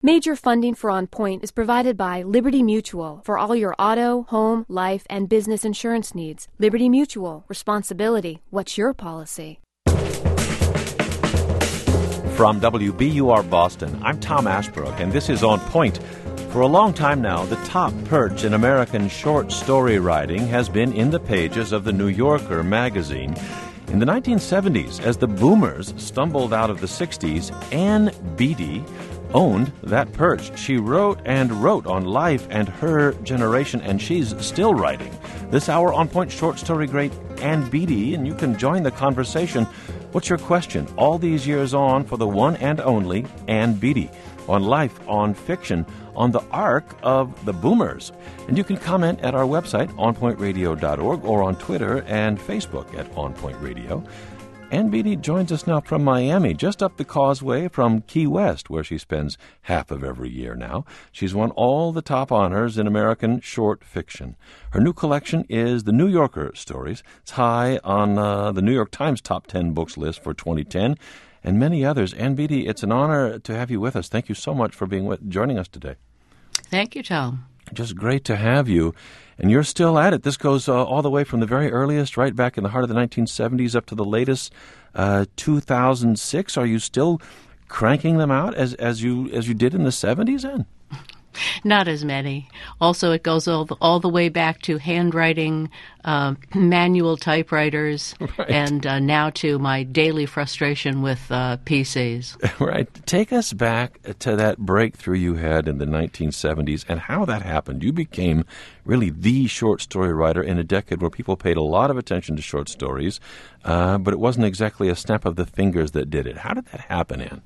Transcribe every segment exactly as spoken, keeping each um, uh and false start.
Major funding for On Point is provided by Liberty Mutual for all your auto, home, life, and business insurance needs. Liberty Mutual. Responsibility. What's your policy? From W B U R Boston, I'm Tom Ashbrook, and this is On Point. For a long time now, the top perch in American short story writing has been in the pages of the New Yorker magazine. In the nineteen seventies, as the boomers stumbled out of the sixties, Ann Beattie owned that perch. She wrote and wrote on life and her generation, and she's still writing. This hour, On Point short story great Ann Beattie, and you can join the conversation. What's your question all these years on for the one and only Ann Beattie? On life, on fiction, on the arc of the boomers. And you can comment at our website, on point radio dot org, or on Twitter and Facebook at On Point Radio. Ann Beattie joins us now from Miami, just up the causeway from Key West, where she spends half of every year now. She's won all the top honors in American short fiction. Her new collection is the New Yorker stories. It's high on uh, the New York Times top ten books list for twenty ten, and many others. Ann Beattie, it's an honor to have you with us. Thank you so much for being with, joining us today. Thank you, Tom. Just great to have you. And you're still at it. This goes uh, all the way from the very earliest, right back in the heart of the nineteen seventies, up to the latest, uh, two thousand six. Are you still cranking them out as as you as you did in the seventies, Ann? Not as many. Also, it goes all the, all the way back to handwriting, uh, manual typewriters, right. and uh, now to my daily frustration with uh, P Cs. Right. Take us back to that breakthrough you had in the nineteen seventies and how that happened. You became really the short story writer in a decade where people paid a lot of attention to short stories, uh, but it wasn't exactly a snap of the fingers that did it. How did that happen, Ann?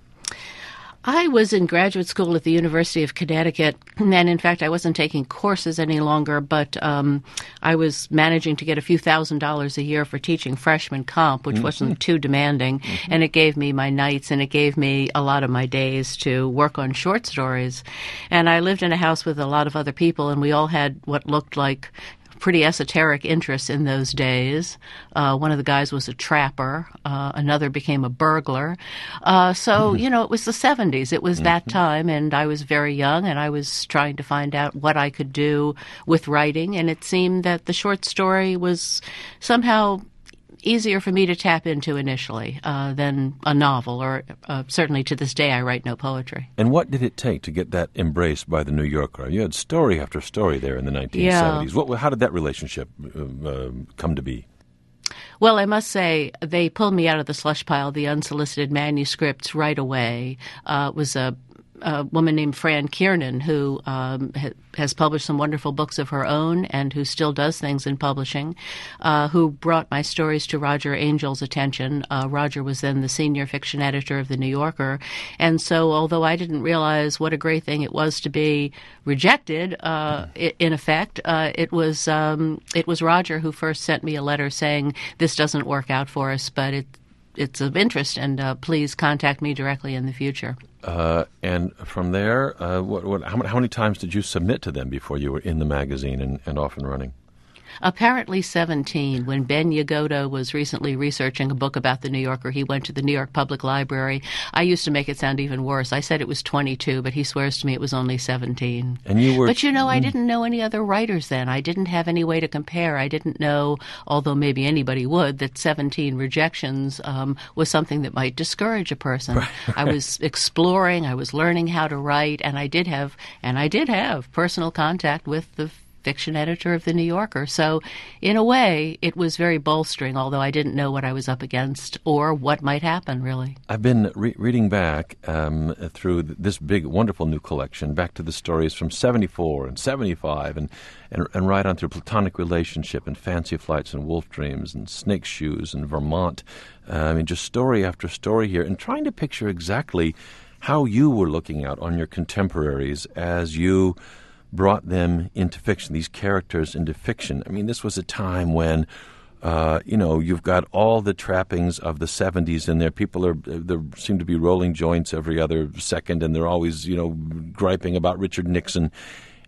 I was in graduate school at the University of Connecticut, and in fact, I wasn't taking courses any longer, but um, I was managing to get a few thousand dollars a year for teaching freshman comp, which mm-hmm. wasn't too demanding, mm-hmm. and it gave me my nights, and it gave me a lot of my days to work on short stories. And I lived in a house with a lot of other people, and we all had what looked like pretty esoteric interests in those days. Uh, one of the guys was a trapper. Uh, another became a burglar. Uh, so, you know, it was the seventies. It was that time, and I was very young, and I was trying to find out what I could do with writing, and it seemed that the short story was somehow easier for me to tap into initially uh, than a novel, or uh, certainly to this day I write no poetry. And what did it take to get that embraced by the New Yorker? You had story after story there in the nineteen seventies. Yeah. What, how did that relationship uh, uh, come to be? Well, I must say, they pulled me out of the slush pile, the unsolicited manuscripts, right away. Uh, it was a a woman named Fran Kiernan, who um, ha- has published some wonderful books of her own and who still does things in publishing, uh, who brought my stories to Roger Angel's attention. Uh, Roger was then the senior fiction editor of The New Yorker. And so although I didn't realize what a great thing it was to be rejected, uh, mm. in effect, uh, it was um, it was Roger who first sent me a letter saying, this doesn't work out for us, but it it's of interest, and uh, please contact me directly in the future. Uh, and from there, uh, what, what, how, how many times did you submit to them before you were in the magazine and, and off and running? Apparently seventeen. When Ben Yagoda was recently researching a book about the New Yorker, he went to the New York Public Library. I used to make it sound even worse. I said it was twenty-two, but he swears to me it was only seventeen. And you were, but, you know, I didn't know any other writers then. I didn't have any way to compare. I didn't know, although maybe anybody would, that seventeen rejections um, was something that might discourage a person. Right, right. I was exploring. I was learning how to write, and I did have, and I did have personal contact with the fiction editor of The New Yorker. So in a way, it was very bolstering, although I didn't know what I was up against or what might happen, really. I've been re- reading back um, through this big, wonderful new collection, back to the stories from seventy-four and seventy-five, and, and, and right on through Platonic Relationship and Fancy Flights and Wolf Dreams and Snake Shoes and Vermont. Uh, I mean, just story after story here, and trying to picture exactly how you were looking out on your contemporaries as you brought them into fiction, these characters into fiction. I mean, this was a time when, uh, you know, you've got all the trappings of the seventies in there. People are, there seem to be rolling joints every other second, and they're always, you know, griping about Richard Nixon.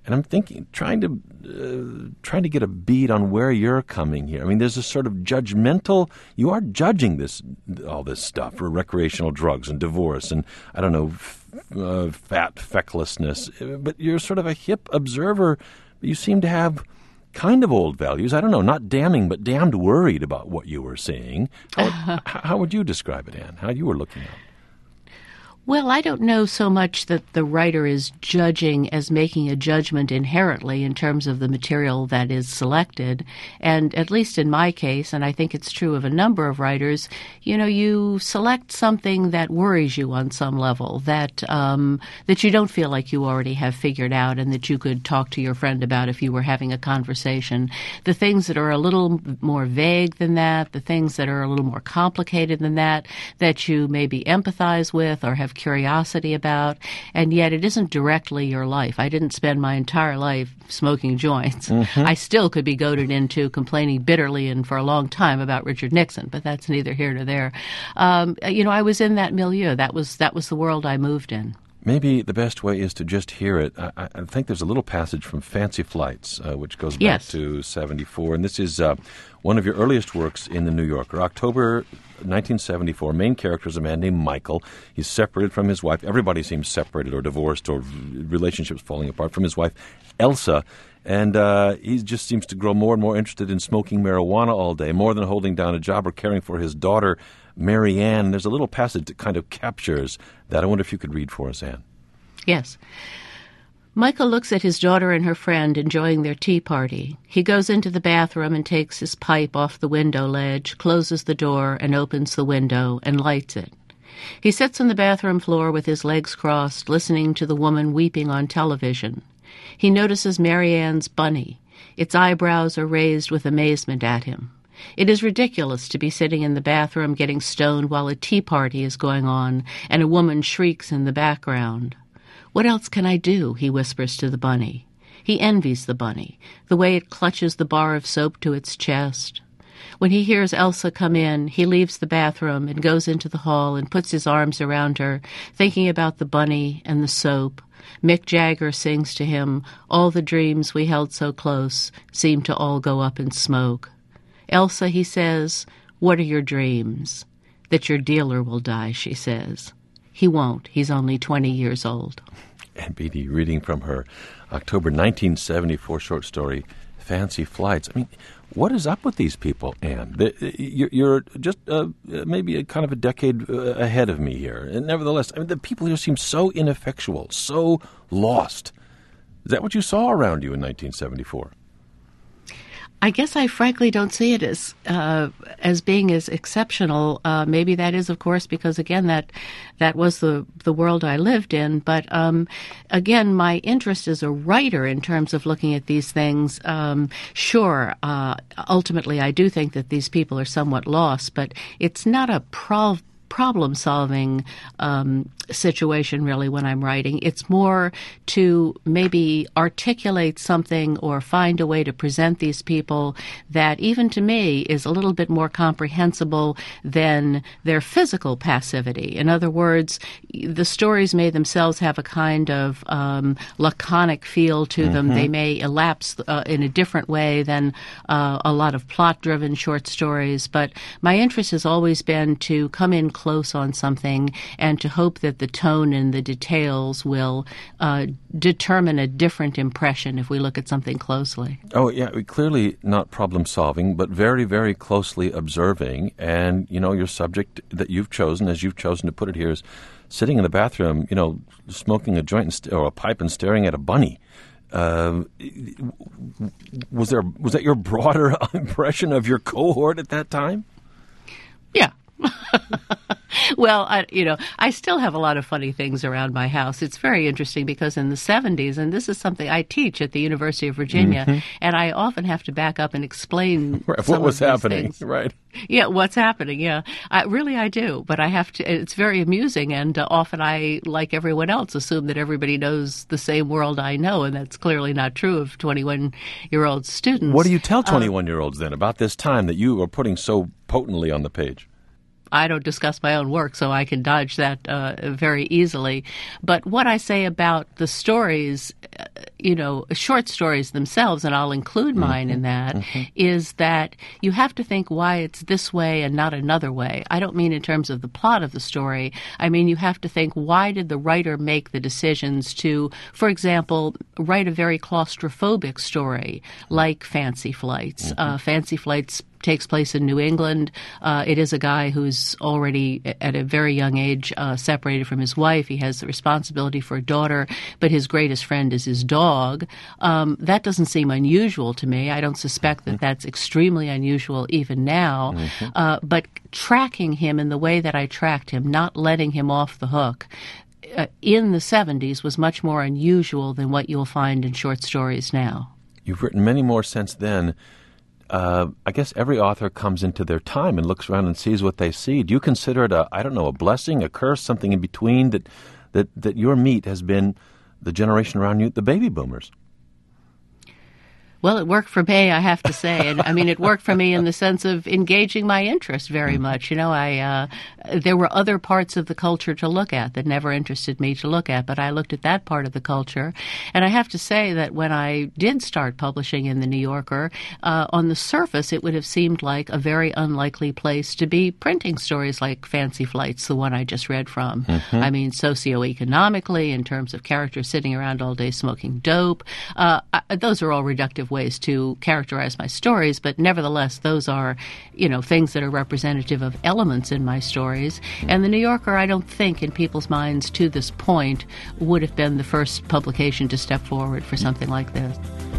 And I'm thinking, trying to uh, trying to get a bead on where you're coming here. I mean, there's a sort of judgmental. You are judging this, all this stuff for recreational drugs and divorce and I don't know, f- uh, fat fecklessness. But you're sort of a hip observer. You seem to have kind of old values. I don't know, not damning, but damned worried about what you were seeing. How, how would you describe it, Anne? How you were looking at it? Well, I don't know so much that the writer is judging as making a judgment inherently in terms of the material that is selected. And at least in my case, and I think it's true of a number of writers, you know, you select something that worries you on some level, that um, that you don't feel like you already have figured out and that you could talk to your friend about if you were having a conversation. The things that are a little more vague than that, the things that are a little more complicated than that, that you maybe empathize with or have curiosity about, and yet it isn't directly your life. I didn't spend my entire life smoking joints. Mm-hmm. I still could be goaded into complaining bitterly and for a long time about Richard Nixon, but that's neither here nor there. Um, you know, I was in that milieu. That was that was the world I moved in. Maybe the best way is to just hear it. I, I think there's a little passage from Fancy Flights, uh, which goes back yes. to seventy-four, and this is uh, one of your earliest works in The New Yorker, October nineteen seventy-four. Main character is a man named Michael. He's separated from his wife. Everybody seems separated or divorced or relationships falling apart from his wife, Elsa. And uh, he just seems to grow more and more interested in smoking marijuana all day, more than holding down a job or caring for his daughter, Mary Ann. There's a little passage that kind of captures that. I wonder if you could read for us, Anne. Yes. Michael looks at his daughter and her friend enjoying their tea party. He goes into the bathroom and takes his pipe off the window ledge, closes the door and opens the window and lights it. He sits on the bathroom floor with his legs crossed, listening to the woman weeping on television. He notices Mary Ann's bunny. Its eyebrows are raised with amazement at him. It is ridiculous to be sitting in the bathroom getting stoned while a tea party is going on and a woman shrieks in the background. "What else can I do?" he whispers to the bunny. He envies the bunny, the way it clutches the bar of soap to its chest. When he hears Elsa come in, he leaves the bathroom and goes into the hall and puts his arms around her, thinking about the bunny and the soap. Mick Jagger sings to him, "All the dreams we held so close seem to all go up in smoke." "Elsa," he says, "what are your dreams?" "That your dealer will die," she says. He won't. He's only twenty years old. Anne Beattie reading from her October nineteen seventy-four short story, Fancy Flights. I mean, what is up with these people, Anne? You're just uh, maybe a kind of a decade ahead of me here. And nevertheless, I mean, the people here seem so ineffectual, so lost. Is that what you saw around you in nineteen seventy-four? I guess I frankly don't see it as uh, as being as exceptional. Uh, maybe that is, of course, because again, that that was the the world I lived in. But um, again, my interest as a writer in terms of looking at these things, um, sure, uh, ultimately, I do think that these people are somewhat lost, but it's not a problem. problem-solving um, situation, really, when I'm writing. It's more to maybe articulate something or find a way to present these people that, even to me, is a little bit more comprehensible than their physical passivity. In other words, the stories may themselves have a kind of um, laconic feel to mm-hmm. them. They may elapse uh, in a different way than uh, a lot of plot-driven short stories, but my interest has always been to come in close on something and to hope that the tone and the details will uh, determine a different impression if we look at something closely. Oh, yeah, clearly not problem-solving, but very, very closely observing. And, you know, your subject that you've chosen, as you've chosen to put it here, is sitting in the bathroom, you know, smoking a joint and st- or a pipe and staring at a bunny. Uh, was there was that your broader impression of your cohort at that time? Yeah. Well, I, you know, I still have a lot of funny things around my house. It's very interesting because in the seventies, and this is something I teach at the University of Virginia, mm-hmm. and I often have to back up and explain right, some what was of these happening, things. Right? Yeah, what's happening? Yeah, I, really, I do. But I have to. It's very amusing, and uh, often I, like everyone else, assume that everybody knows the same world I know, and that's clearly not true of twenty-one-year-old students. What do you tell twenty-one-year-olds uh, then about this time that you are putting so potently on the page? I don't discuss my own work, so I can dodge that uh, very easily. But what I say about the stories you know, short stories themselves, and I'll include mine mm-hmm. in that, mm-hmm. is that you have to think why it's this way and not another way. I don't mean in terms of the plot of the story. I mean, you have to think, why did the writer make the decisions to, for example, write a very claustrophobic story like Fancy Flights? Mm-hmm. Uh, Fancy Flights takes place in New England. Uh, it is a guy who's already at a very young age uh, separated from his wife. He has the responsibility for a daughter, but his greatest friend is his dog. Um, that doesn't seem unusual to me. I don't suspect that that's extremely unusual even now. Mm-hmm. Uh, but tracking him in the way that I tracked him, not letting him off the hook, uh, in the seventies was much more unusual than what you'll find in short stories now. You've written many more since then. Uh, I guess every author comes into their time and looks around and sees what they see. Do you consider it a, I don't know, a blessing, a curse, something in between, that that, that your meat has been the generation around you, the baby boomers? Well, it worked for me, I have to say. And I mean, it worked for me in the sense of engaging my interest very much. You know, I uh, there were other parts of the culture to look at that never interested me to look at, but I looked at that part of the culture. And I have to say that when I did start publishing in The New Yorker, uh, on the surface, it would have seemed like a very unlikely place to be printing stories like Fancy Flights, the one I just read from. Mm-hmm. I mean, socioeconomically, in terms of characters sitting around all day smoking dope, uh, I, those are all reductive ways to characterize my stories, but nevertheless, those are, you know, things that are representative of elements in my stories. And The New Yorker, I don't think, in people's minds to this point, would have been the first publication to step forward for something like this.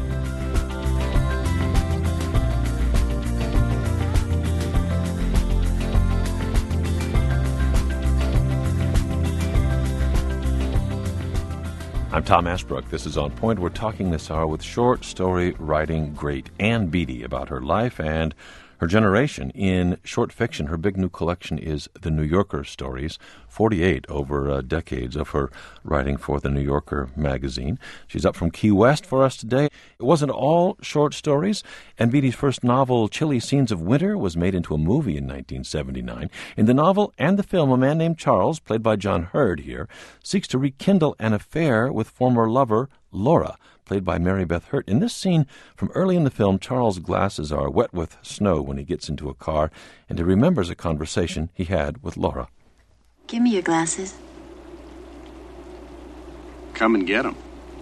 I'm Tom Ashbrook. This is On Point. We're talking this hour with short story writing great Ann Beattie about her life and her generation in short fiction. Her big new collection is The New Yorker Stories, forty-eight over uh, decades of her writing for The New Yorker magazine. She's up from Key West for us today. It wasn't all short stories. Ann Beattie's first novel, Chilly Scenes of Winter, was made into a movie in nineteen seventy-nine. In the novel and the film, a man named Charles, played by John Hurd here, seeks to rekindle an affair with former lover Laura, played by Mary Beth Hurt. In this scene from early in the film, Charles' glasses are wet with snow when he gets into a car, and he remembers a conversation he had with Laura. Give me your glasses. Come and get them.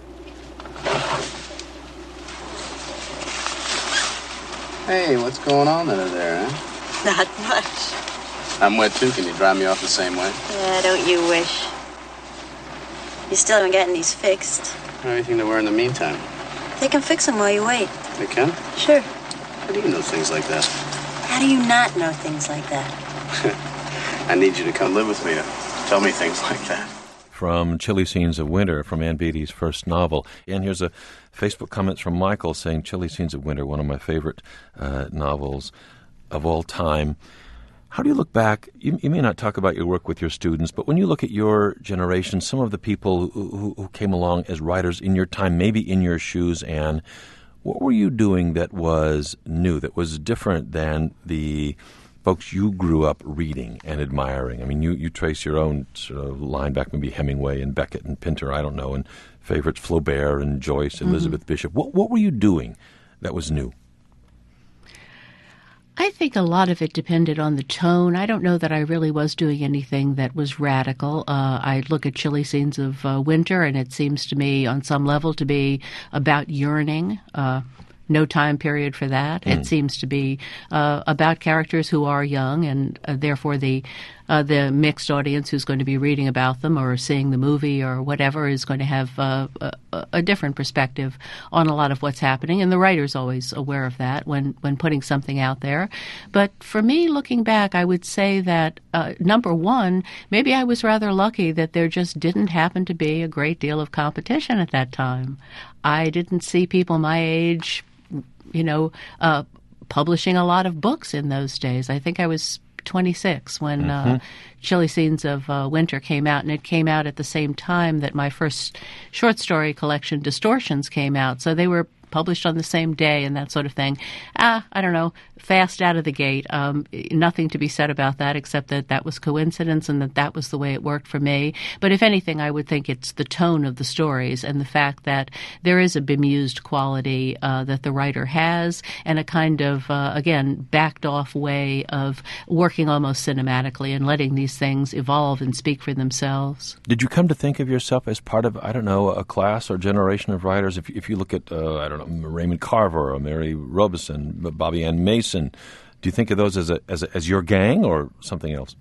Hey, what's going on under there, huh? Not much. I'm wet too. Can you dry me off the same way? Yeah, don't you wish. You still haven't gotten these fixed. Anything to wear in the meantime? They can fix them while you wait. They can? Sure. How do you know things like that? How do you not know things like that? I need you to come live with me to tell me things like that. From Chilly Scenes of Winter, from Ann Beattie's first novel. And here's a Facebook comment from Michael saying, Chilly Scenes of Winter, one of my favorite uh, novels of all time. How do you look back? You, you may not talk about your work with your students, but when you look at your generation, some of the people who, who, who came along as writers in your time, maybe in your shoes, Anne, what were you doing that was new, that was different than the folks you grew up reading and admiring? I mean, you, you trace your own sort of line back, maybe Hemingway and Beckett and Pinter, I don't know, and favorites Flaubert and Joyce and mm-hmm. Elizabeth Bishop. What, what were you doing that was new? I think a lot of it depended on the tone. I don't know that I really was doing anything that was radical. Uh, I look at Chilly Scenes of uh, Winter, and it seems to me on some level to be about yearning. Uh, no time period for that. Mm. It seems to be uh, about characters who are young, and uh, therefore the uh, the mixed audience who's going to be reading about them or seeing the movie or whatever is going to have uh, a, a different perspective on a lot of what's happening. And the writer's always aware of that when, when putting something out there. But for me, looking back, I would say that, uh, number one, maybe I was rather lucky that there just didn't happen to be a great deal of competition at that time. I didn't see people my age, you know, uh, publishing a lot of books in those days. I think I was twenty-six when mm-hmm. uh, Chilly Scenes of uh, Winter came out, and it came out at the same time that my first short story collection, Distortions, came out. So they were published on the same day and that sort of thing. Ah, I don't know. fast out of the gate. Um, nothing to be said about that except that that was coincidence and that that was the way it worked for me. But if anything, I would think it's the tone of the stories and the fact that there is a bemused quality uh, that the writer has and a kind of, uh, again, backed off way of working almost cinematically and letting these things evolve and speak for themselves. Did you come to think of yourself as part of, I don't know, a class or generation of writers? If, if you look at, uh, I don't know, Raymond Carver or Mary Robeson, Bobby Ann Mason, do you think of those as a, as a, as your gang or something else?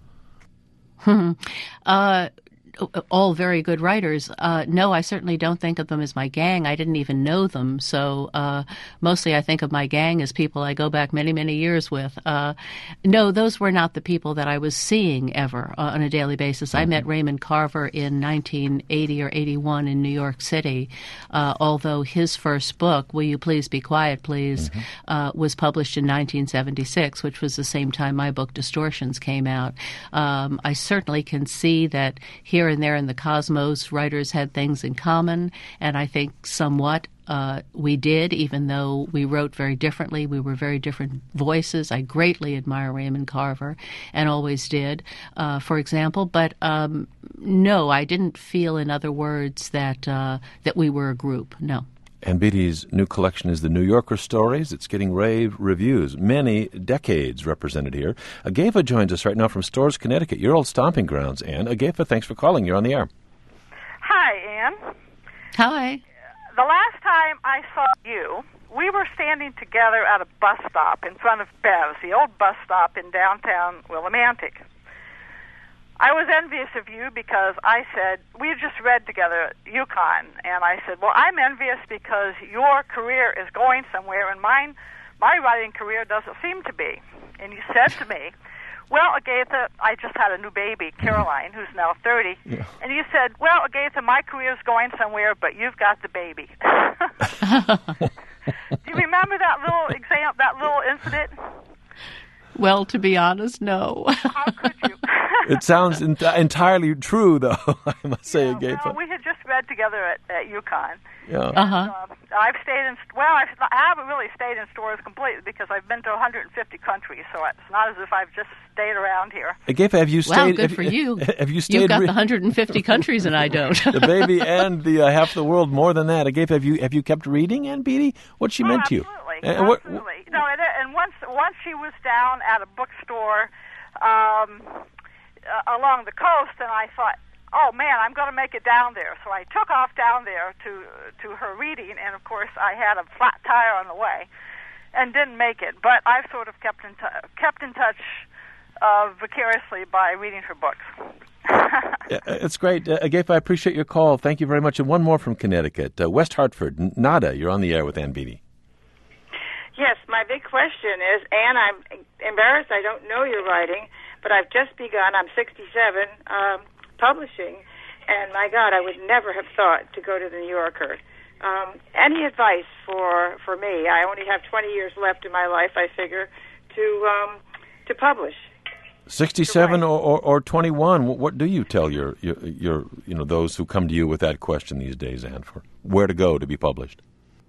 uh, all very good writers. Uh, no, I certainly don't think of them as my gang. I didn't even know them. So uh, mostly I think of my gang as people I go back many, many years with. Uh, no, those were not the people that I was seeing ever uh, on a daily basis. I met Raymond Carver in nineteen eighty or eighty-one in New York City, uh, although his first book, Will You Please Be Quiet, Please, mm-hmm. uh, was published in nineteen seventy-six, which was the same time my book Distortions came out. Um, I certainly can see that here and there in the cosmos, writers had things in common, and I think somewhat uh, we did, even though we wrote very differently. We were very different voices. I greatly admire Raymond Carver, and always did, uh, for example. But um, no, I didn't feel, in other words, that uh, that we were a group. No. Ann Beattie's new collection is the New Yorker Stories. It's getting rave reviews. Many decades represented here. Agatha joins us right now from Storrs, Connecticut, your old stomping grounds, Ann. Agatha, thanks for calling. You're on the air. Hi, Ann. Hi. The last time I saw you, we were standing together at a bus stop in front of Bev's, the old bus stop in downtown Willimantic. I was envious of you because I said, we had just read together UConn, and I said, well, I'm envious because your career is going somewhere, and mine, my writing career doesn't seem to be. And you said to me, well, Agatha, I just had a new baby, Caroline, who's now thirty, yeah. And you said, well, Agatha, my career is going somewhere, but you've got the baby. Do you remember that little exam, that little incident? Well, to be honest, no. How could you? It sounds ent- entirely true, though, I must say, yeah, Agatha. Well, we had just read together at, at UConn. Yeah. Uh-huh. And, uh, I've stayed in, well, I've, I haven't really stayed in Storrs completely because I've been to one hundred fifty countries, so it's not as if I've just stayed around here. Agatha, have you stayed? Wow, good have, for you. Have you stayed? You've got re- the one hundred fifty countries and I don't. The baby and the uh, half the world, more than that. Agatha, have you have you kept reading, Ann Beattie? What's she oh, meant absolutely, to you? Absolutely, what, absolutely. No, and, and once once she was down at a bookstore um, uh, along the coast, and I thought, oh man, I'm going to make it down there. So I took off down there to to her reading, and of course I had a flat tire on the way, and didn't make it. But I've sort of kept in t- kept in touch uh, vicariously by reading her books. Yeah, it's great, uh, Agatha. I appreciate your call. Thank you very much. And one more from Connecticut, uh, West Hartford. Nada, you're on the air with Ann Beattie. Yes, my big question is, Ann, I'm embarrassed I don't know your writing, but I've just begun. I'm sixty-seven. Um, publishing, and my God, I would never have thought to go to the New Yorker. Um, any advice for for me? I only have twenty years left in my life, I figure, to um, to publish. Sixty-seven or, or, or twenty-one. What, what do you tell your, your your you know those who come to you with that question these days, Ann, for where to go to be published?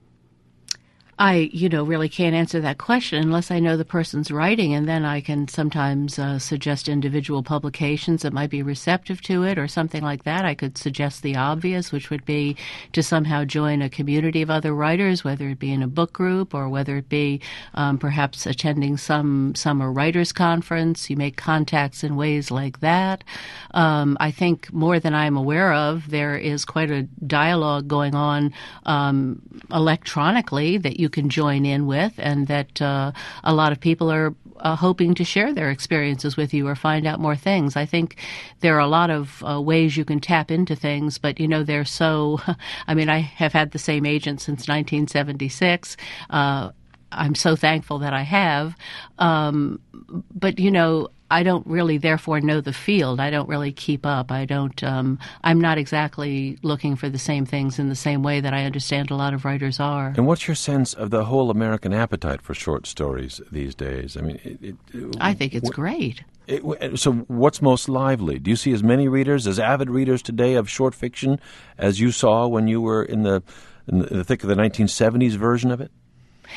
I, you know, really can't answer that question unless I know the person's writing, and then I can sometimes uh, suggest individual publications that might be receptive to it or something like that. I could suggest the obvious, which would be to somehow join a community of other writers, whether it be in a book group or whether it be um, perhaps attending some summer writers' conference. You make contacts in ways like that. Um, I think more than I'm aware of, there is quite a dialogue going on um, electronically that you can join in with, and that uh, a lot of people are uh, hoping to share their experiences with you or find out more things. I think there are a lot of uh, ways you can tap into things, but, you know, they're so, I mean, I have had the same agent since nineteen seventy-six. Uh, I'm so thankful that I have. Um, but, you know, I don't really, therefore, know the field. I don't really keep up. I don't, um, I'm not exactly looking for the same things in the same way that I understand a lot of writers are. And what's your sense of the whole American appetite for short stories these days? I mean, it, it, I think it's wh- great. It, so what's most lively? Do you see as many readers, as avid readers today of short fiction as you saw when you were in the, in the thick of the nineteen seventies version of it?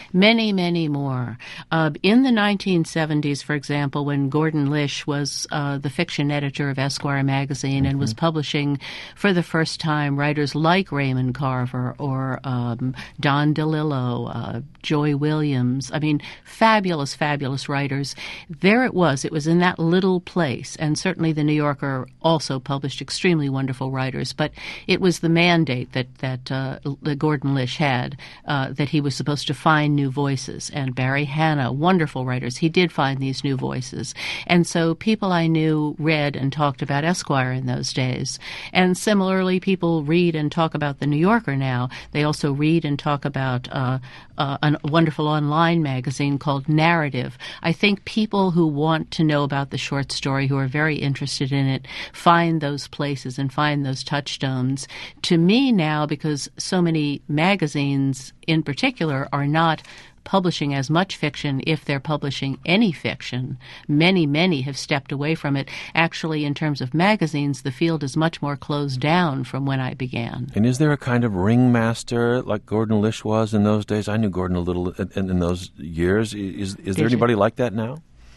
Many, many more. Uh, in the nineteen seventies, for example, when Gordon Lish was uh, the fiction editor of Esquire magazine mm-hmm. and was publishing for the first time writers like Raymond Carver or um, Don DeLillo, uh, Joy Williams, I mean, fabulous, fabulous writers. There it was. It was in that little place, and certainly the New Yorker also published extremely wonderful writers, but it was the mandate that, that, uh, that Gordon Lish had, uh, that he was supposed to find new voices. And Barry Hannah, wonderful writers, he did find these new voices. And so people I knew read and talked about Esquire in those days. And similarly, people read and talk about the New Yorker now. They also read and talk about uh, uh, a wonderful online magazine called Narrative. I think people who want to know about the short story, who are very interested in it, find those places and find those touchstones. To me now, because so many magazines in particular are not publishing as much fiction, if they're publishing any fiction, many, many have stepped away from it. Actually, in terms of magazines, the field is much more closed down from when I began. And is there a kind of ringmaster like Gordon Lish was in those days? I knew Gordon a little in, in those years. Is, is there anybody like that now?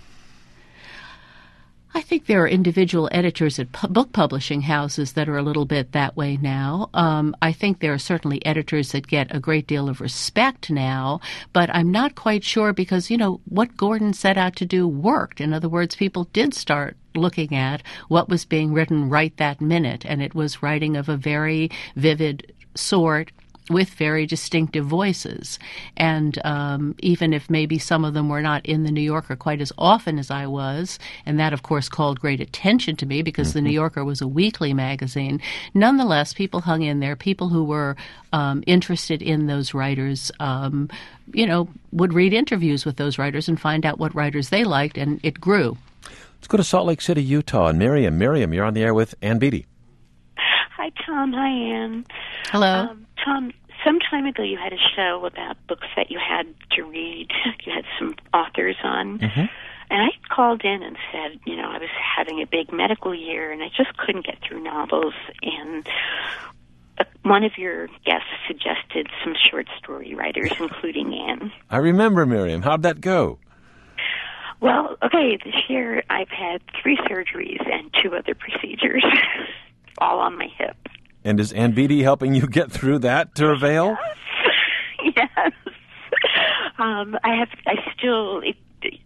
I think there are individual editors at pu- book publishing houses that are a little bit that way now. Um, I think there are certainly editors that get a great deal of respect now, but I'm not quite sure because, you know, what Gordon set out to do worked. In other words, people did start looking at what was being written right that minute, and it was writing of a very vivid sort with very distinctive voices. And um, even if maybe some of them were not in the New Yorker quite as often as I was, and that, of course, called great attention to me because mm-hmm. the New Yorker was a weekly magazine, nonetheless, people hung in there. People who were um, interested in those writers, um, you know, would read interviews with those writers and find out what writers they liked, and it grew. Let's go to Salt Lake City, Utah. And Miriam, Miriam, you're on the air with Ann Beattie. Hi, Tom. Hi, Ann. Hello. Um, Tom, some time ago you had a show about books that you had to read. You had some authors on. Mm-hmm. And I called in and said, you know, I was having a big medical year and I just couldn't get through novels. And uh, one of your guests suggested some short story writers, including Ann. I remember, Miriam. How'd that go? Well, okay, this year I've had three surgeries and two other procedures, all on my hip. And is Ann Beattie helping you get through that to avail? Yes. yes. Um, I have. I still. It,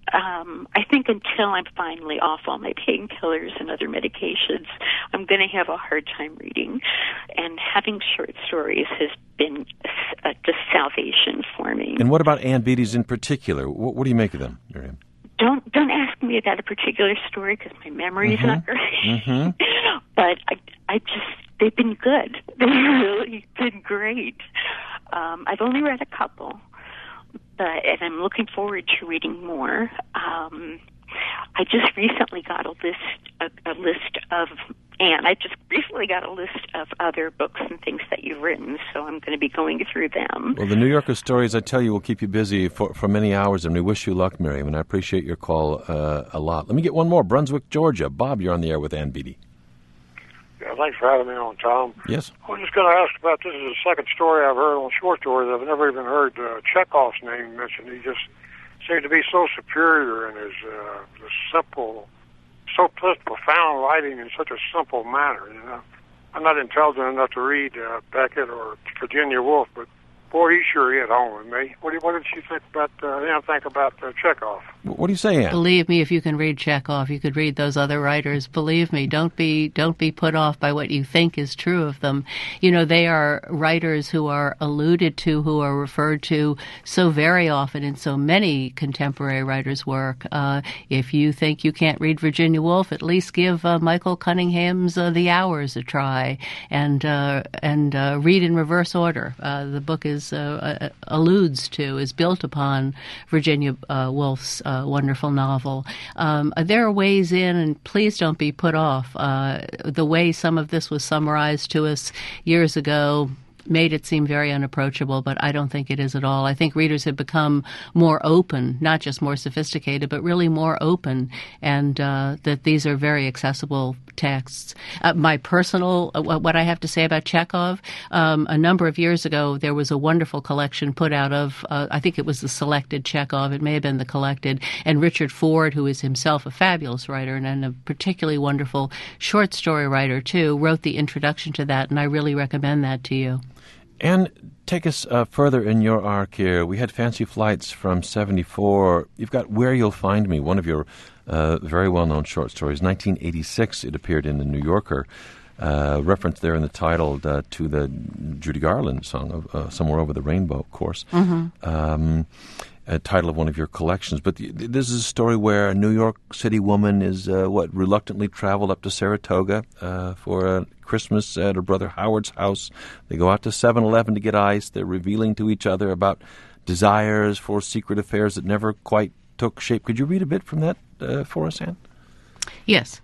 um, I think until I'm finally off all my painkillers and other medications, I'm going to have a hard time reading. And having short stories has been a, a, just salvation for me. And what about Ann Beattie's in particular? What, what do you make of them, Miriam? Don't don't ask me about a particular story because my memory is mm-hmm. not great. Mm-hmm. But I, I just. They've been good. They've really been great. Um, I've only read a couple, but and I'm looking forward to reading more. Um, I just recently got a list, a, a list of, and I just recently got a list of other books and things that you've written, so I'm going to be going through them. Well, the New Yorker stories, I tell you, will keep you busy for, for many hours, and we wish you luck, Miriam, and I appreciate your call uh, a lot. Let me get one more. Brunswick, Georgia. Bob, you're on the air with Ann Beattie. Yeah, thanks for having me on, Tom. Yes. I was just going to ask about, this is the second story I've heard on short stories. I've never even heard uh, Chekhov's name mentioned. He just seemed to be so superior in his uh, simple, so profound writing in such a simple manner. You know, I'm not intelligent enough to read uh, Beckett or Virginia Woolf, but boy, he sure hit home with me. What, do you, what did you think about? Uh, you know, think about uh, Chekhov? What do you say, Ann? Believe me, if you can read Chekhov, you could read those other writers. Believe me, don't be don't be put off by what you think is true of them. You know, they are writers who are alluded to, who are referred to so very often in so many contemporary writers' work. Uh, if you think you can't read Virginia Woolf, at least give uh, Michael Cunningham's uh, The Hours a try, and uh, and uh, read in reverse order. Uh, the book is uh, uh, alludes to, is built upon Virginia uh, Woolf's Uh, wonderful novel. Um, there are ways in, and please don't be put off. Uh, the way some of this was summarized to us years ago made it seem very unapproachable, but I don't think it is at all. I think readers have become more open, not just more sophisticated, but really more open, and uh, that these are very accessible texts. Uh, my personal, uh, what I have to say about Chekhov, um, a number of years ago, there was a wonderful collection put out of, uh, I think it was the Selected Chekhov, it may have been the Collected, and Richard Ford, who is himself a fabulous writer and, and a particularly wonderful short story writer, too, wrote the introduction to that, and I really recommend that to you. And take us uh, further in your arc here. We had Fancy Flights from seventy-four. You've got Where You'll Find Me, one of your uh, very well-known short stories. nineteen eighty-six, it appeared in the New Yorker. Uh, reference there in the title uh, to the Judy Garland song, of, uh, Somewhere Over the Rainbow, of course. Mm-hmm. Um, a title of one of your collections. But th- this is a story where a New York City woman is, uh, what, reluctantly traveled up to Saratoga uh, for a Christmas at her brother Howard's house. They go out to seven eleven to get ice. They're revealing to each other about desires for secret affairs that never quite took shape. Could you read a bit from that uh, for us, Anne? Yes.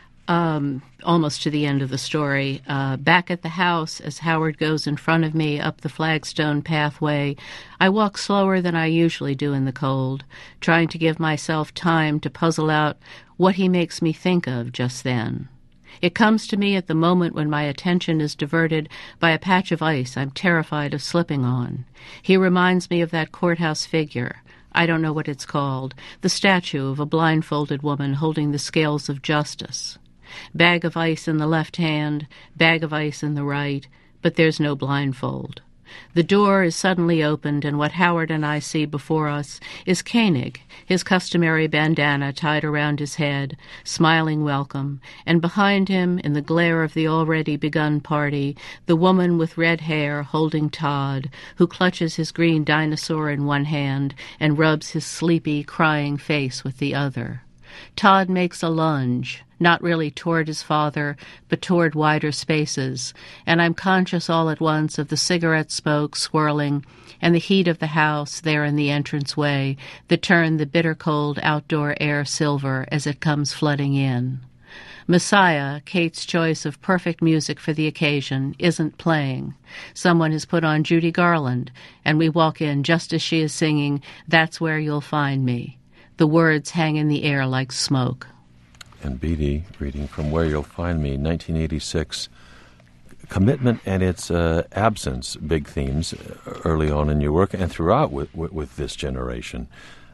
Um, almost to the end of the story. Uh, back at the house, as Howard goes in front of me up the flagstone pathway, I walk slower than I usually do in the cold, trying to give myself time to puzzle out what he makes me think of just then. It comes to me at the moment when my attention is diverted by a patch of ice I'm terrified of slipping on. He reminds me of that courthouse figure. I don't know what it's called, the statue of a blindfolded woman holding the scales of justice. Bag of ice in the left hand, bag of ice in the right, but there's no blindfold. The door is suddenly opened, and what Howard and I see before us is Koenig, his customary bandana tied around his head, smiling welcome, and behind him, in the glare of the already begun party, the woman with red hair holding Todd, who clutches his green dinosaur in one hand and rubs his sleepy, crying face with the other. Todd makes a lunge, not really toward his father, but toward wider spaces, and I'm conscious all at once of the cigarette smoke swirling and the heat of the house there in the entranceway that turn the bitter-cold outdoor air silver as it comes flooding in. Messiah, Kate's choice of perfect music for the occasion, isn't playing. Someone has put on Judy Garland, and we walk in just as she is singing, "That's Where You'll Find Me." The words hang in the air like smoke. And Beattie, reading from Where You'll Find Me, nineteen eighty-six. Commitment and its uh, absence, big themes early on in your work and throughout with, with, with this generation.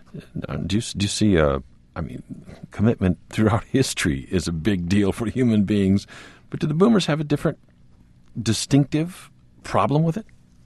Do you, do you see, a, I mean, commitment throughout history is a big deal for human beings, but do the boomers have a different, distinctive problem with it?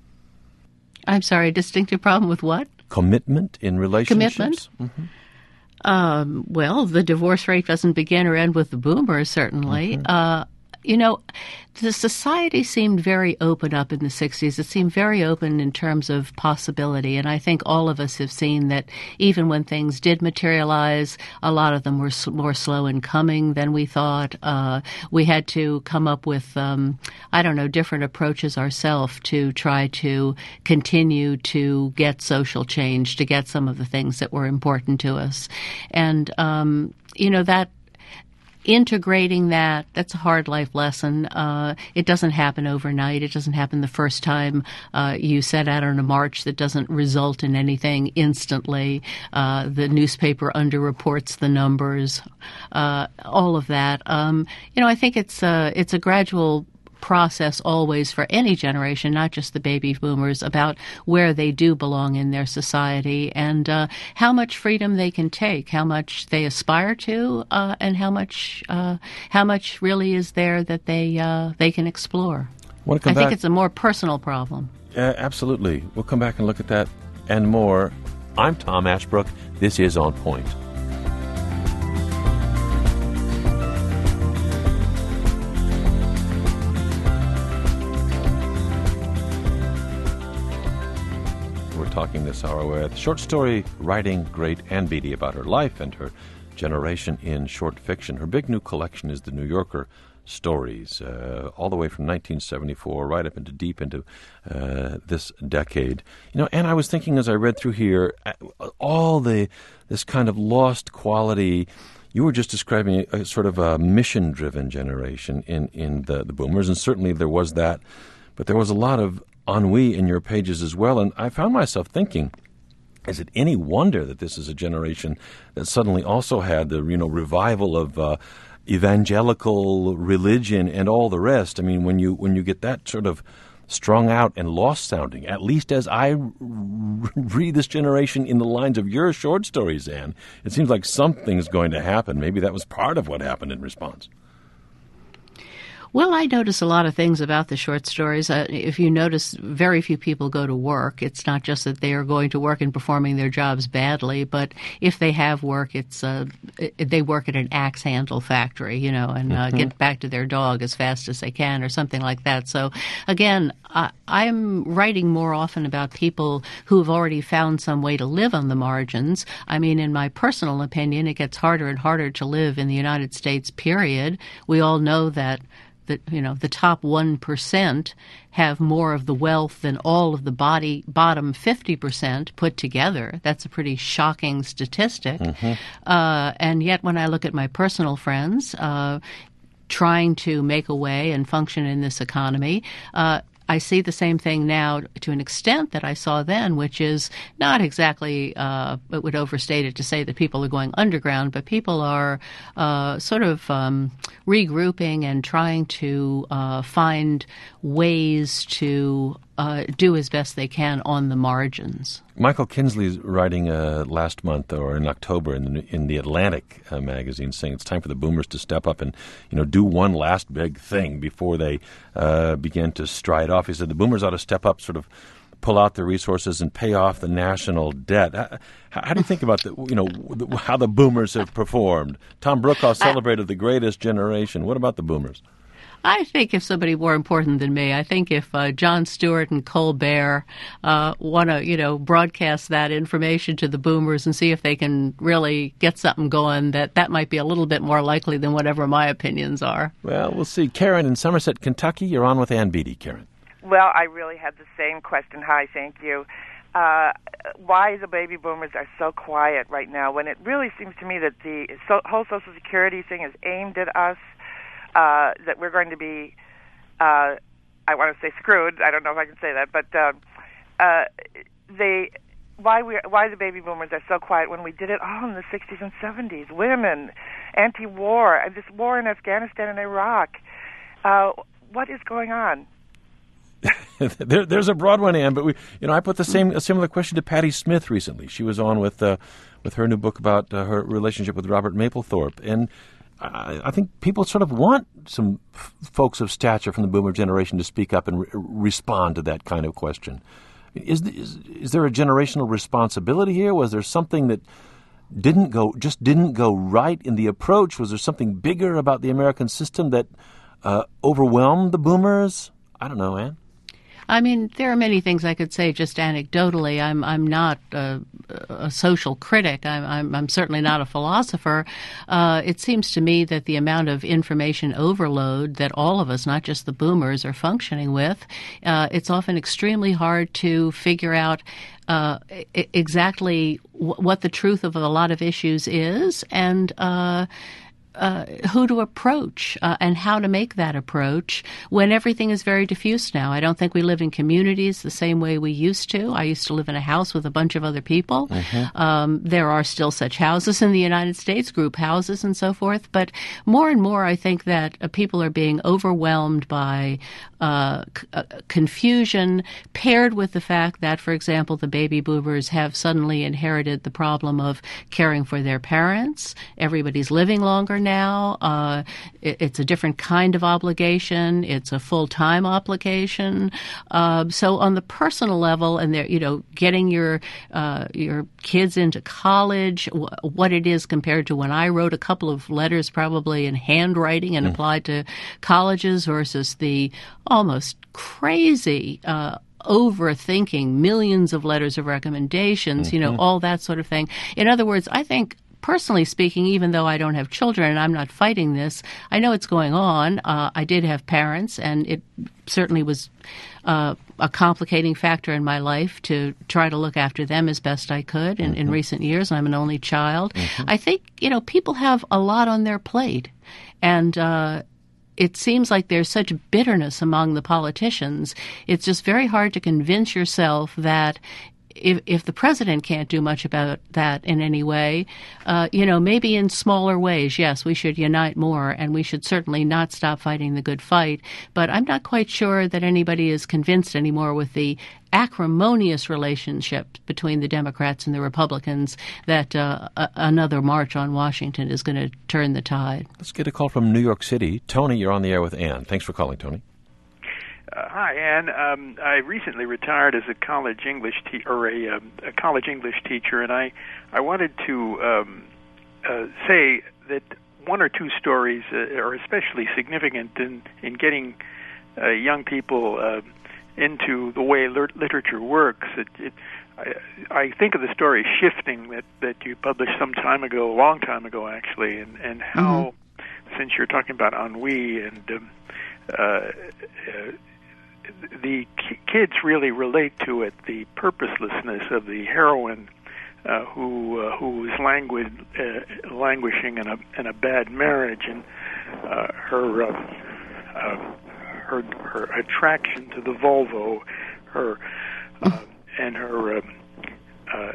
I'm sorry, distinctive problem with what? Commitment in relationships? Commitment? Mm-hmm. Um, well, the divorce rate doesn't begin or end with the boomers, certainly. Mm-hmm. Uh, you know, the society seemed very open up in the sixties. It seemed very open in terms of possibility, and I think all of us have seen that even when things did materialize, a lot of them were s- more slow in coming than we thought. Uh, we had to come up with, um, I don't know, different approaches ourselves to try to continue to get social change, to get some of the things that were important to us. And, um, you know, that integrating that, that's a hard life lesson. Uh, it doesn't happen overnight. It doesn't happen the first time uh, you set out on a march that doesn't result in anything instantly. Uh, the newspaper underreports the numbers, uh, all of that. Um, you know, I think it's a, it's a gradual process always for any generation, not just the baby boomers, about where they do belong in their society and uh, how much freedom they can take, how much they aspire to, uh, and how much uh, how much really is there that they uh, they can explore. I think back. it's a more personal problem. Uh, absolutely. We'll come back and look at that and more. I'm Tom Ashbrook. This is On Point. Talking this hour with short story writing great Anne Beattie about her life and her generation in short fiction. Her big new collection is the New Yorker stories, uh, all the way from nineteen seventy-four right up into deep into uh, this decade. You know, and I was thinking as I read through here, all the this kind of lost quality. You were just describing a, a sort of a mission-driven generation in, in the, the boomers, and certainly there was that, but there was a lot of ennui in your pages as well, and I found myself thinking, is it any wonder that this is a generation that suddenly also had the you know revival of uh, evangelical religion and all the rest. I mean, when you when you get that sort of strung out and lost sounding, at least as I r- read this generation in the lines of your short stories, Anne, it seems like something's going to happen. Maybe that was part of what happened in response. Well, I notice a lot of things about the short stories. Uh, if you notice, very few people go to work. It's not just that they are going to work and performing their jobs badly, but if they have work, it's uh, it, they work at an axe handle factory, you know, and uh, mm-hmm. get back to their dog as fast as they can or something like that. So, again, I, I'm writing more often about people who have already found some way to live on the margins. I mean, in my personal opinion, it gets harder and harder to live in the United States, period. We all know that that, you know, the top one percent have more of the wealth than all of the body, bottom fifty percent put together. That's a pretty shocking statistic. Mm-hmm. Uh, and yet when I look at my personal friends uh, trying to make a way and function in this economy, uh, I see the same thing now to an extent that I saw then, which is not exactly, uh, it would overstate it to say that people are going underground, but people are uh, sort of um, regrouping and trying to uh, find ways to uh, do as best they can on the margins. Michael Kinsley's writing uh, last month or in October in the, in the Atlantic uh, magazine saying it's time for the boomers to step up and, you know, do one last big thing before they uh, begin to stride off. He said the boomers ought to step up, sort of pull out their resources and pay off the national debt. How, how do you think about the, you know, the, how the boomers have performed? Tom Brokaw celebrated the greatest generation. What about the boomers? I think if somebody more important than me, I think if uh, Jon Stewart and Colbert uh, want to, you know, broadcast that information to the boomers and see if they can really get something going, that that might be a little bit more likely than whatever my opinions are. Well, we'll see. Karen in Somerset, Kentucky, you're on with Ann Beattie. Karen. Well, I really had the same question. Hi, thank you. Uh, why the baby boomers are so quiet right now when it really seems to me that the so- whole Social Security thing is aimed at us? Uh, that we're going to be, uh, I want to say screwed. I don't know if I can say that, but uh, uh, they, why we, why the baby boomers are so quiet when we did it all in the sixties and seventies. Women, anti-war, and this war in Afghanistan and Iraq. Uh, what is going on? there, there's a broad one, Ann, but we, you know, I put the same a similar question to Patti Smith recently. She was on with uh, with her new book about uh, her relationship with Robert Mapplethorpe, and I think people sort of want some f- folks of stature from the boomer generation to speak up and re- respond to that kind of question. Is, is is there a generational responsibility here? Was there something that didn't go just didn't go right in the approach? Was there something bigger about the American system that uh, overwhelmed the boomers? I don't know, Ann. I mean, there are many things I could say just anecdotally. I'm I'm not a, a social critic. I'm, I'm I'm certainly not a philosopher. Uh, it seems to me that the amount of information overload that all of us, not just the boomers, are functioning with, uh, it's often extremely hard to figure out uh, I- exactly w- what the truth of a lot of issues is and uh Uh, who to approach uh, and how to make that approach when everything is very diffuse now. I don't think we live in communities the same way we used to. I used to live in a house with a bunch of other people. Mm-hmm. Um, there are still such houses in the United States, group houses and so forth. But more and more, I think that uh, people are being overwhelmed by uh, c- uh, confusion paired with the fact that, for example, the baby boomers have suddenly inherited the problem of caring for their parents. Everybody's living longer now. Uh, it, it's a different kind of obligation. It's a full-time obligation. Uh, so on the personal level, and they're, you know, getting your uh, your kids into college, w- what it is compared to when I wrote a couple of letters probably in handwriting and mm. applied to colleges versus the almost crazy uh overthinking millions of letters of recommendations, mm-hmm. you know, all that sort of thing. In other words, I think personally speaking, even though I don't have children and I'm not fighting this, I know it's going on. Uh, I did have parents, and it certainly was uh, a complicating factor in my life to try to look after them as best I could in, mm-hmm. in recent years. I'm an only child. Mm-hmm. I think, you know, people have a lot on their plate, and uh, it seems like there's such bitterness among the politicians. It's just very hard to convince yourself that if if the president can't do much about that in any way, uh, you know, maybe in smaller ways, yes, we should unite more, and we should certainly not stop fighting the good fight. But I'm not quite sure that anybody is convinced anymore with the acrimonious relationship between the Democrats and the Republicans that uh, a- another march on Washington is going to turn the tide. Let's get a call from New York City. Tony, you're on the air with Ann. Thanks for calling, Tony. Uh, hi, Ann. Um, I recently retired as a college English te- or a, um, a college English teacher, and I I wanted to um, uh, say that one or two stories uh, are especially significant in in getting uh, young people Uh, into the way lit- literature works. It, it, I, I think of the story Shifting that, that you published some time ago, a long time ago actually, and, and how, mm-hmm. since you're talking about ennui, and um, uh, uh, the k- kids really relate to it, the purposelessness of the heroine uh, who uh, who is languid, uh, languishing in a in a bad marriage, and uh, her uh, uh, her her attraction to the Volvo, her uh, and her um, uh,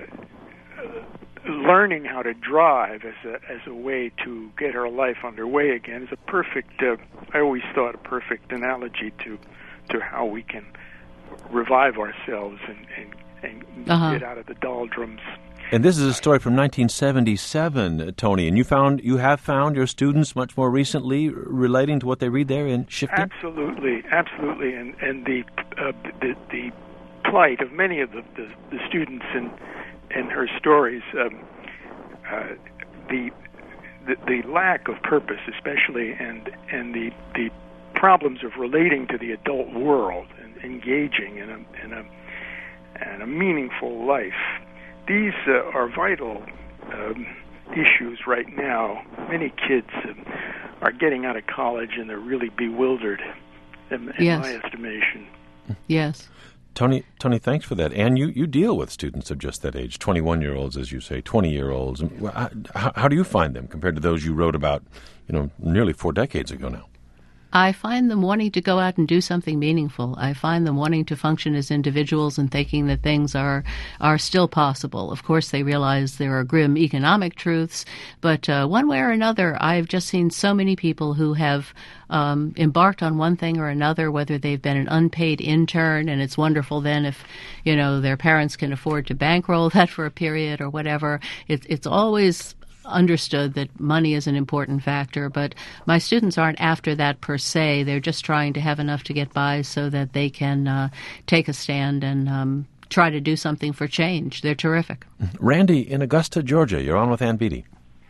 learning how to drive as a as a way to get her life underway again is a perfect. Uh, I always thought a perfect analogy to to how we can revive ourselves and and, and uh-huh. get out of the doldrums. And this is a story from nineteen seventy-seven, Tony. And you found you have found your students much more recently relating to what they read there in Shifting? Absolutely, absolutely. And and the uh, the, the plight of many of the, the, the students in in her stories, um, uh, the, the the lack of purpose, especially, and and the the problems of relating to the adult world and engaging in a in a in a meaningful life. These uh, are vital um, issues right now. Many kids uh, are getting out of college and they're really bewildered, in, in yes. my estimation. Yes. Tony, Tony, thanks for that. And you, you deal with students of just that age, twenty-one-year-olds, as you say, twenty-year-olds. How, how do you find them compared to those you wrote about, you know, nearly four decades ago now? I find them wanting to go out and do something meaningful. I find them wanting to function as individuals and thinking that things are are still possible. Of course, they realize there are grim economic truths, but uh, one way or another, I've just seen so many people who have um, embarked on one thing or another, whether they've been an unpaid intern, and it's wonderful then if, you know, their parents can afford to bankroll that for a period or whatever. It, it's always understood that money is an important factor, but my students aren't after that per se. They're just trying to have enough to get by so that they can uh, take a stand and um, try to do something for change. They're terrific. Randy in Augusta, Georgia. You're on with Ann Beattie.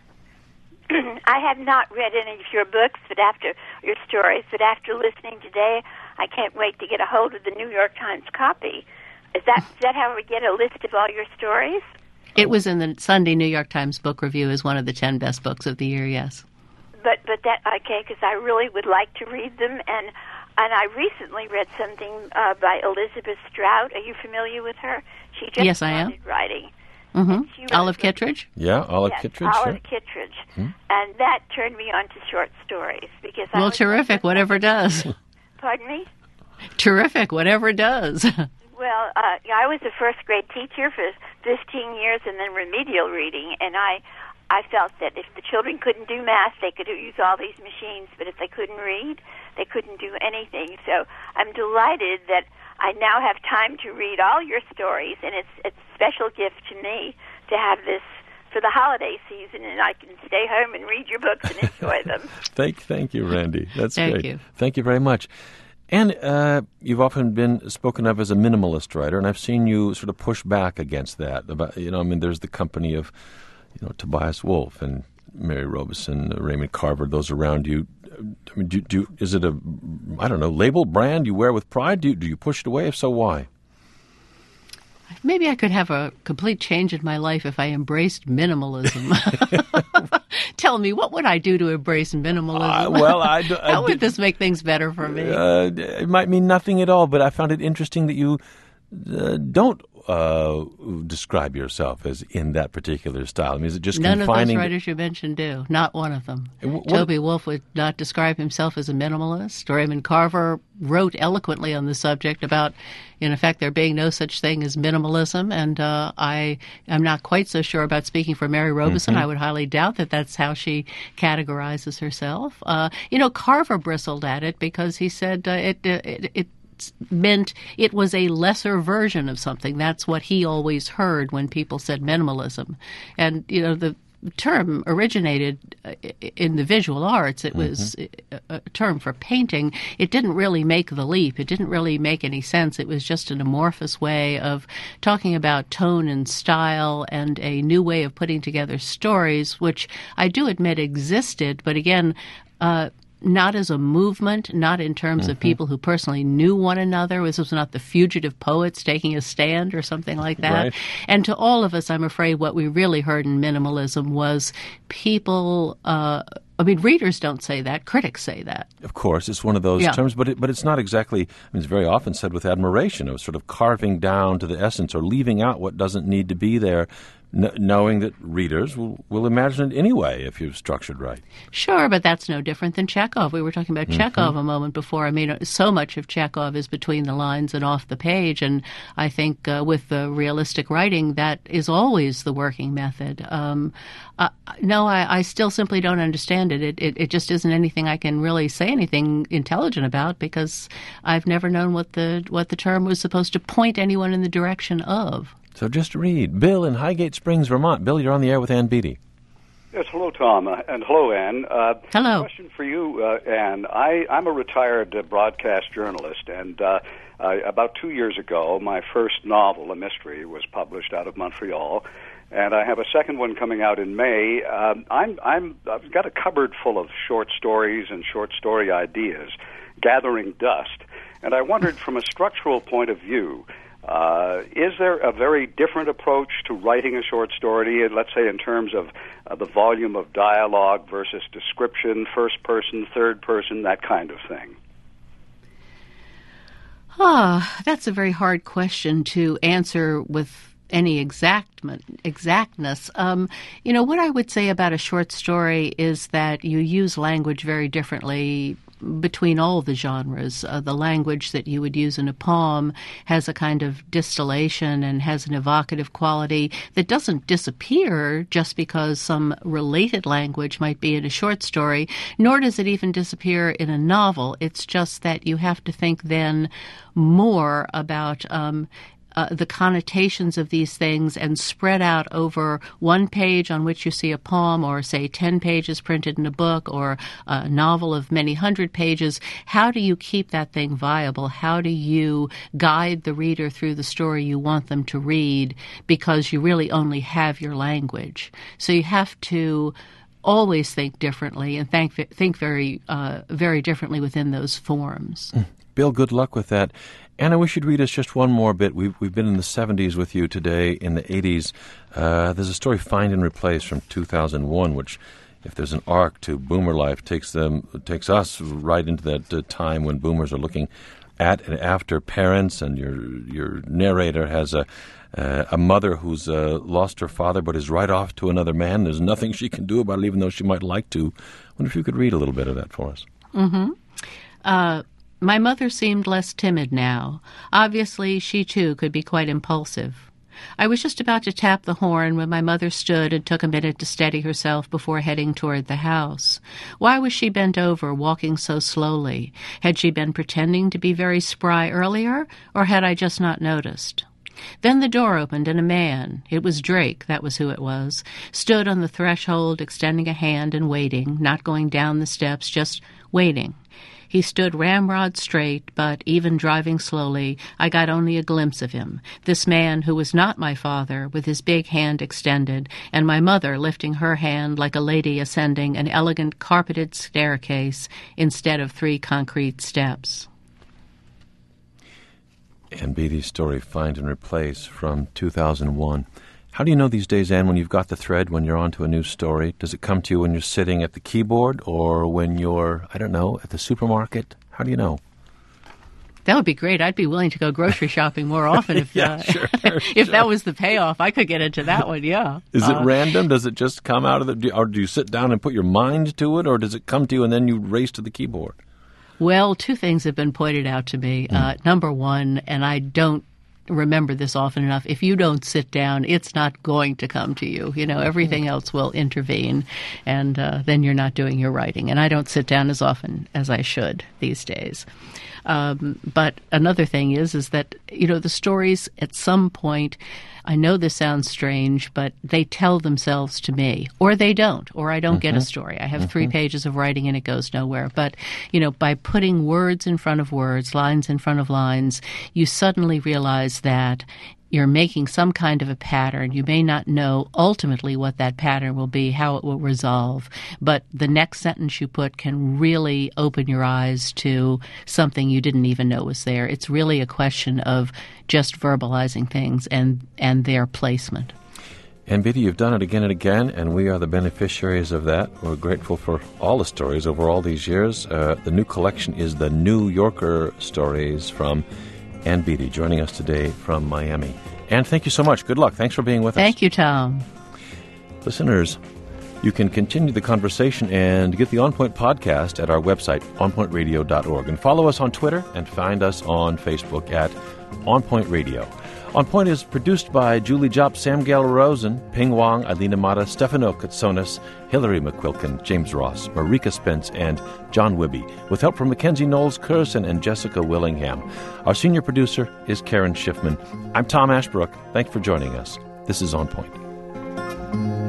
I have not read any of your books, but after your stories, but after listening today, I can't wait to get a hold of the New York Times copy. Is that is that how we get a list of all your stories? It was in the Sunday New York Times Book Review as one of the ten best books of the year, yes. But but that, okay, because I really would like to read them. And and I recently read something uh, by Elizabeth Strout. Are you familiar with her? She just yes, I am. started writing. Mm-hmm. Olive Kittredge? Yeah, Olive yes, Kittredge. Olive sure. Kittredge. Hmm? And that turned me on to short stories. because I Well, was terrific, whatever does. Pardon me? Terrific, whatever does. Well, uh, I was a first grade teacher for fifteen years and then remedial reading, and I I felt that if the children couldn't do math, they could use all these machines, but if they couldn't read, they couldn't do anything. So I'm delighted that I now have time to read all your stories, and it's, it's a special gift to me to have this for the holiday season, and I can stay home and read your books and enjoy them. thank, thank you, Randy. That's thank great. You. Thank you very much. And uh, you've often been spoken of as a minimalist writer, and I've seen you sort of push back against that. About, you know, I mean, there's the company of, you know, Tobias Wolff and Mary Robeson, uh, Raymond Carver, those around you. I mean, do, do, is it a, I don't know, label brand you wear with pride? Do, do you push it away? If so, why? Maybe I could have a complete change in my life if I embraced minimalism. Tell me, what would I do to embrace minimalism? Uh, well, I, I How would did, this make things better for me? Uh, it might mean nothing at all, but I found it interesting that you uh, don't uh, describe yourself as in that particular style. I mean, is it just None confining? of those writers you mentioned do. Not one of them. What, Toby Wolfe would not describe himself as a minimalist. Raymond Carver wrote eloquently on the subject about, in effect, there being no such thing as minimalism. And uh, I am not quite so sure about speaking for Mary Robeson. Mm-hmm. I would highly doubt that that's how she categorizes herself. Uh, you know, Carver bristled at it because he said uh, it, it, it meant it was a lesser version of something. That's what he always heard when people said minimalism. And, you know, the term originated in the visual arts. It was mm-hmm. a term for painting. It didn't really make the leap. It didn't really make any sense. It was just an amorphous way of talking about tone and style and a new way of putting together stories, which I do admit existed, but again, uh, not as a movement, not in terms mm-hmm. of people who personally knew one another. This was not the fugitive poets taking a stand or something like that. Right. And to all of us, I'm afraid what we really heard in minimalism was people, uh, I mean, readers don't say that. Critics say that. Of course, it's one of those yeah. terms, but it, but it's not exactly, I mean, it's very often said with admiration of sort of carving down to the essence or leaving out what doesn't need to be there, n- knowing that readers will, will imagine it anyway if you've structured right. Sure, but that's no different than Chekhov. We were talking about mm-hmm. Chekhov a moment before. I mean, so much of Chekhov is between the lines and off the page, and I think uh, with the realistic writing, that is always the working method. Um, uh, no, I, I still simply don't understand it. It, it. it just isn't anything I can really say anything intelligent about because I've never known what the what the term was supposed to point anyone in the direction of. So just read. Bill in Highgate Springs, Vermont. Bill, you're on the air with Ann Beattie. Yes, hello, Tom, uh, and hello, Ann. Uh, hello. Question for you, uh, Ann. I, I'm a retired uh, broadcast journalist, and uh, uh, about two years ago, my first novel, a mystery, was published out of Montreal, and I have a second one coming out in May. Um, I'm, I'm, I've got a cupboard full of short stories and short story ideas, gathering dust, and I wondered, from a structural point of view, Uh, is there a very different approach to writing a short story, let's say in terms of uh, the volume of dialogue versus description, first person, third person, that kind of thing? Ah, that's a very hard question to answer with any exact exactness. Um, you know, what I would say about a short story is that you use language very differently between all the genres. Uh, the language that you would use in a poem has a kind of distillation and has an evocative quality that doesn't disappear just because some related language might be in a short story, nor does it even disappear in a novel. It's just that you have to think then more about um, Uh, the connotations of these things and spread out over one page on which you see a poem or, say, ten pages printed in a book or a novel of many hundred pages. How do you keep that thing viable? How do you guide the reader through the story you want them to read because you really only have your language? So you have to always think differently and think, think very, uh, very differently within those forms. Mm. Bill, good luck with that. And I wish you'd read us just one more bit. We've, we've been in the seventies with you today, in the eighties. Uh, there's a story, Find and Replace, from two thousand one, which, if there's an arc to boomer life, takes them takes us right into that uh, time when boomers are looking at and after parents, and your your narrator has a uh, a mother who's uh, lost her father but is right off to another man. There's nothing she can do about it, even though she might like to. I wonder if you could read a little bit of that for us. Mm-hmm. Uh My mother seemed less timid now. Obviously, she too could be quite impulsive. I was just about to tap the horn when my mother stood and took a minute to steady herself before heading toward the house. Why was she bent over, walking so slowly? Had she been pretending to be very spry earlier, or had I just not noticed? Then the door opened and a man, it was Drake, that was who it was, stood on the threshold, extending a hand and waiting, not going down the steps, just waiting. He stood ramrod straight, but even driving slowly, I got only a glimpse of him, this man who was not my father, with his big hand extended, and my mother lifting her hand like a lady ascending an elegant carpeted staircase instead of three concrete steps. Ann Beattie's story, Find and Replace, from two thousand one. How do you know these days, Ann, when you've got the thread, when you're on to a new story? Does it come to you when you're sitting at the keyboard or when you're, I don't know, at the supermarket? How do you know? That would be great. I'd be willing to go grocery shopping more often if yeah, uh, sure, if sure. that was the payoff. I could get into that one, yeah. Is it Uh, random? Does it just come out of the, or do you sit down and put your mind to it, or does it come to you and then you race to the keyboard? Well, two things have been pointed out to me. Mm. Uh, number one, and I don't remember this often enough, if you don't sit down, it's not going to come to you. You know, everything mm. else will intervene, and uh, then you're not doing your writing. And I don't sit down as often as I should these days. Um, but another thing is, is that, you know, the stories at some point, I know this sounds strange, but they tell themselves to me, or they don't, or I don't mm-hmm. get a story. I have mm-hmm. three pages of writing and it goes nowhere. But, you know, by putting words in front of words, lines in front of lines, you suddenly realize that you're making some kind of a pattern. You may not know ultimately what that pattern will be, how it will resolve, but the next sentence you put can really open your eyes to something you didn't even know was there. It's really a question of just verbalizing things and, and their placement. And Beatty, you've done it again and again, and we are the beneficiaries of that. We're grateful for all the stories over all these years. Uh, the new collection is the New Yorker Stories from Ann Beatty, joining us today from Miami. Ann, thank you so much. Good luck. Thanks for being with us. Thank you, Tom. Listeners, you can continue the conversation and get the On Point podcast at our website, on point radio dot org. And follow us on Twitter and find us on Facebook at On Point Radio. On Point is produced by Julie Jopp, Sam Gail Rosen, Ping Wang, Alina Mata, Stefano Katsonis, Hillary McQuilkin, James Ross, Marika Spence, and John Wibby, with help from Mackenzie Knowles Curson and Jessica Willingham. Our senior producer is Karen Schiffman. I'm Tom Ashbrook. Thanks for joining us. This is On Point.